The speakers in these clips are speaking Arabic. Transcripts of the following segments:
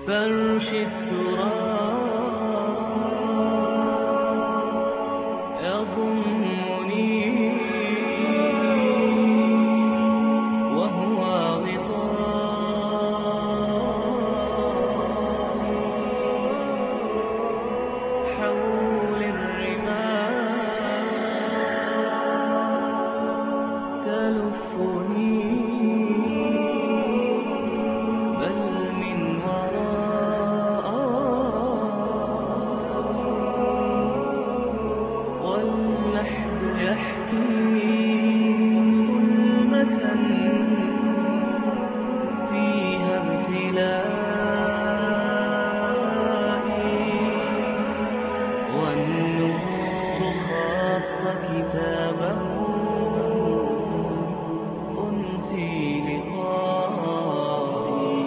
فرش التراب يضمني وهو غطاء حول الرمال تلفني كتابه أنسي لقائي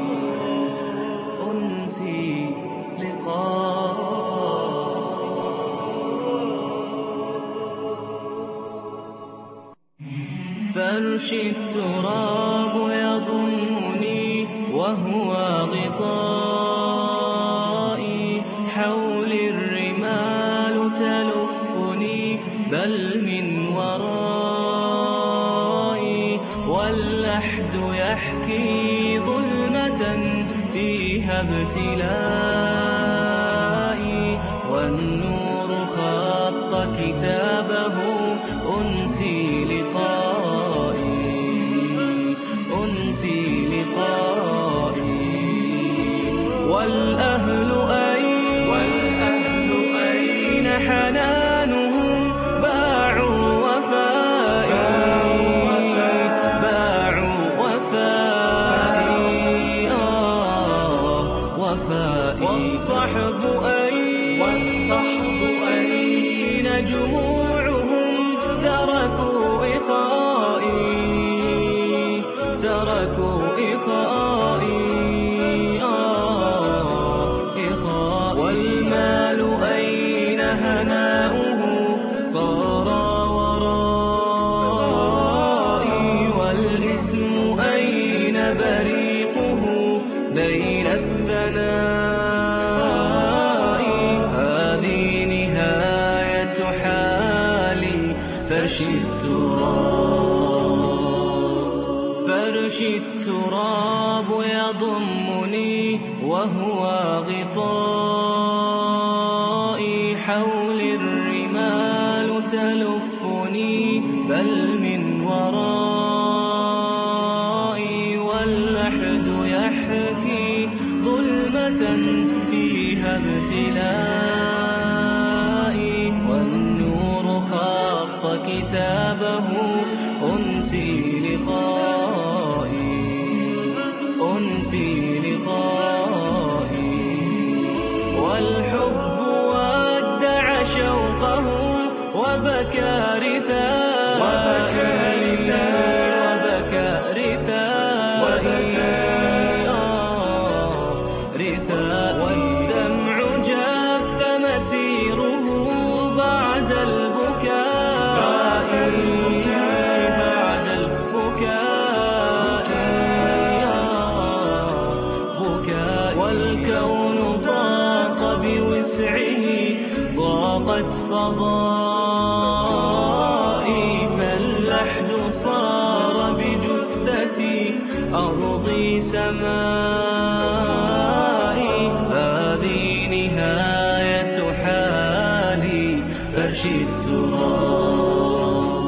أنسي لقائي فرش التراب يضمني وهو غطائي حول الرمال تلفني بل من ورائي واللحد يحكي ظلمة فيها ابتلائي والنور خط كتابه أنسي لقائي أنسي لقائي والأهل أين حنانهم باعوا وفائي والصحب أين جموعهم تركوا إخائي والمال أين هناؤه صار ورائي والاسم أين بريقه بين الثناء هذه نهاية حالي فرش التراب يضمني وهو غطائي حول الرمال تلفني بل من ورائي واللحد يحكي ظلمة فيها ابتلائي والنور خط كتابه أنسي لقائي أنسي لقائي والحب ودع شوقه وبكى رثائي والدمع جف مسيره بعد البكاء والكون ضاق بوسعه ضاقت فضائي فاللحد صار بجثتي أرضي سمائي هذه نهاية حالي فرش التراب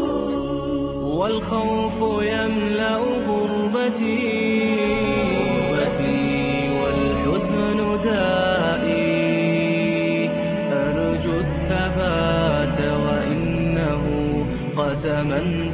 والخوف يملأ غربتي والحزن دائي أرجو الثبات وإنه قسما